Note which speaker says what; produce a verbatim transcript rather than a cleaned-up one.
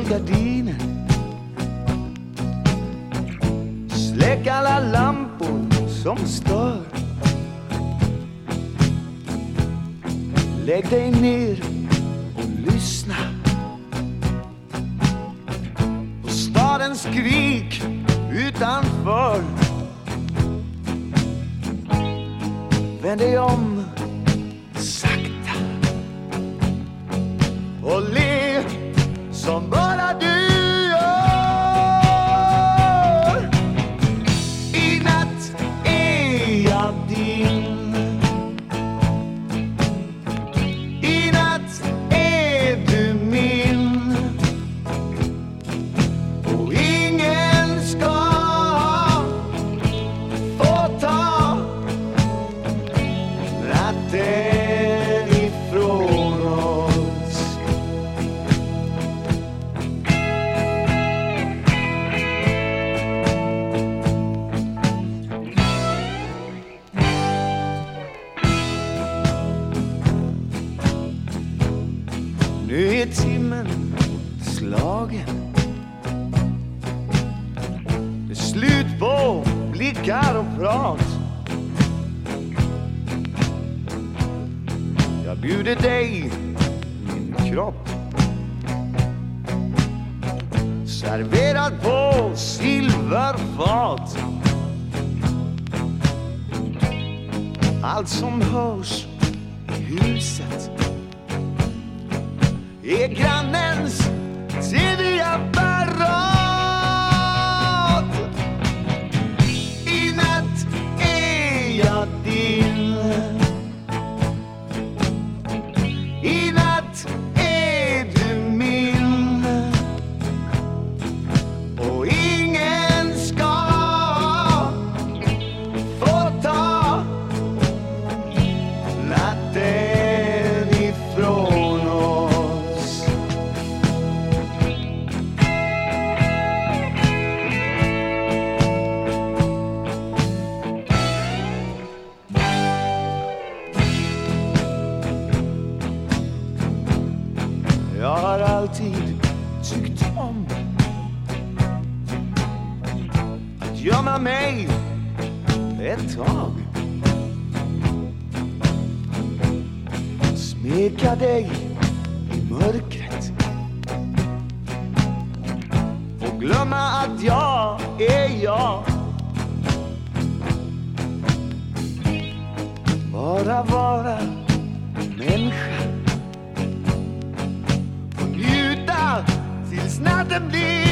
Speaker 1: gardinen. Släck alla lampor som stör. Lägg dig ner och lyssna på stadens skrik utanför. Vänd dig om sakta och le som bara du gör. I natt är jag din. I natt är du min. Och ingen ska få ta natten ifrån oss. Nu är timmen slagen. Det är slut på blickar och prat. Jag bjuder dig min kropp, serverad på silverfat. Allt som hörs i huset är grannens T V-apparat. I natt är jag din. I natt är du min. Och ingen ska få ta natten ifrån oss. Jag har alltid tyckt om att gömma mig ett tag. Smeka dig i mörkret och glömma att jag är jag. Bara vara människa. Njuta tills natten blir